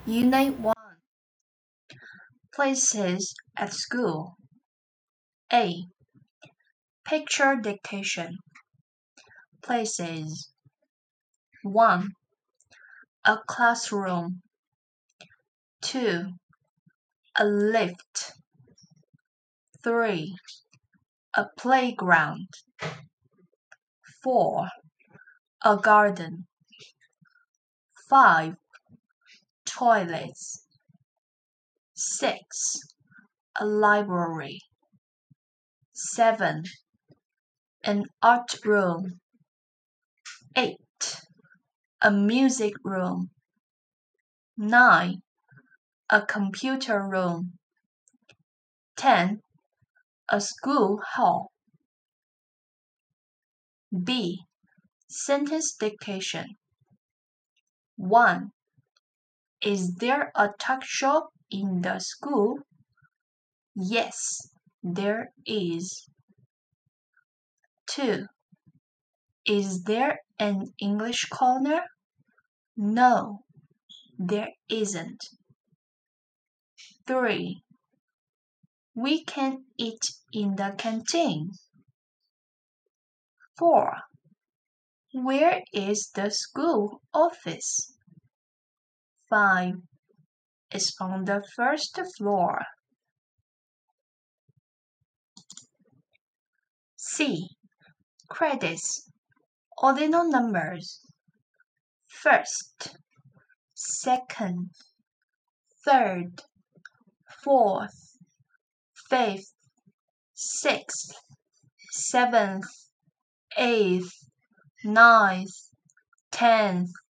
Unit 1. Places at school. A. Picture dictation. Places. 1. A classroom. 2. A lift. 3. A playground. 4. A garden. 5. Toilets. 6. A library. 7. An art room. 8. A music room. 9. A computer room. 10. A school hall. B. Sentence dictation. 1. Is there a tuck shop in the school? Yes, there is. 2. Is there an English corner? No, there isn't. 3. We can eat in the canteen. 4. Where is the school office? 5. It's on the first floor. C. Credits. Ordinal numbers. First, second, third, fourth, fifth, sixth, seventh, eighth, ninth, 10th,